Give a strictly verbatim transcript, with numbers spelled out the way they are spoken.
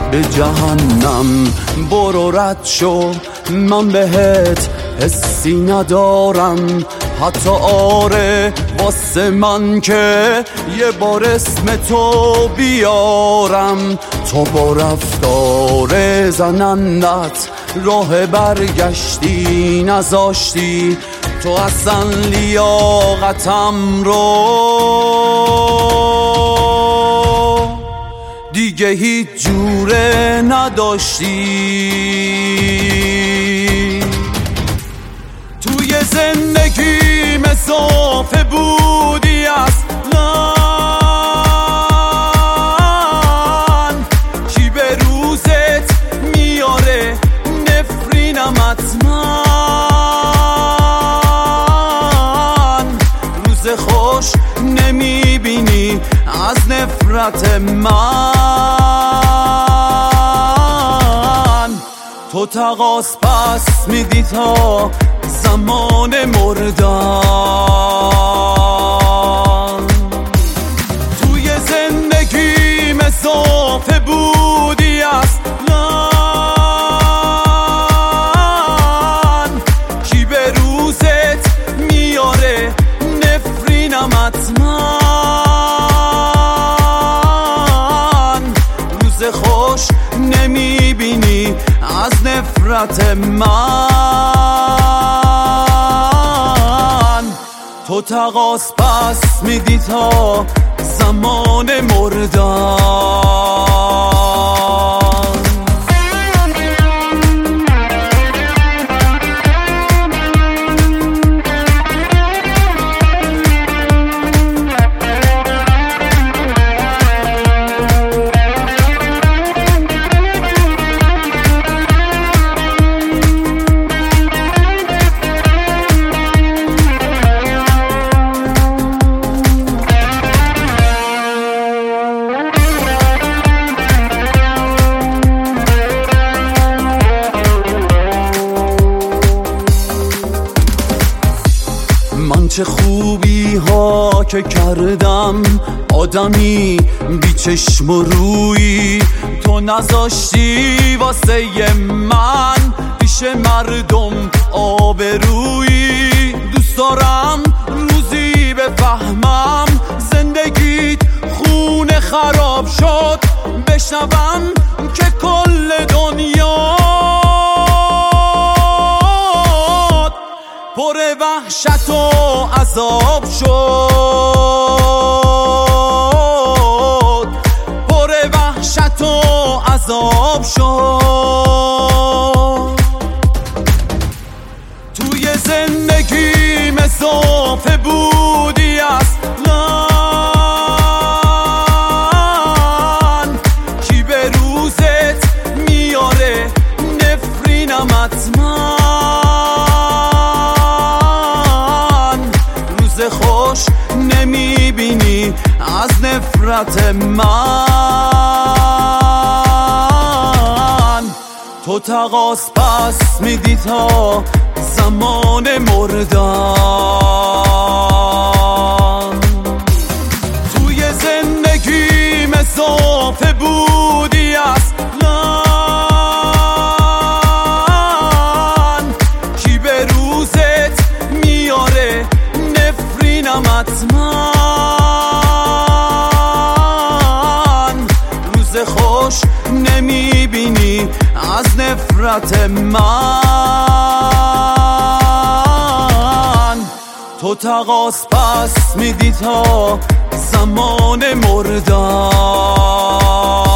به جهنم برو رد شو، من بهت حسی ندارم. حتی آره واسه من که یه بار اسم تو بیارم. تو با رفتار زنندت راه برگشتی نذاشتی، تو اصلا لیاقتم رو دیگه هیچ جوره نداشتی. توی زندگیم اضافه بودی اصلاً، کی به روزت میاره نفرینم حتما. روز خوش نمیبینی از نفرت من. تو تقاص پس میدی تا زمان مردن. توی زندگیم اضافه بودی اصلاً، کی به روزت میاره نفرینم حتما. روز خوش نمیبینی از نفرت من. تو تقاص پس میدی تا زمان مردن. من چه خوبی ها که کردم، آدمی بی چشم و روی تو نذاشتی واسه من پیش مردم آبرویی. دوست دارم روزی بفهمم زندگیت خونه خراب شد، بشنوم که کل دنیا پر وحشت و عذاب شد، پر وحشت و عذاب شد. توی زندگیم اضافه بودی اصلاً، کی به روزت میاره نفرینم حتما. خوش نمیبینی از نفرت من. تو تقاص پس میدی تا زمان مردن. توی زندگیم اضافه بودی اصلاً، کی به روزت میاره نفرینم حتما. روز خوش نمیبینی از نفرت من. تو تقاص پس میدی تا زمان مردن.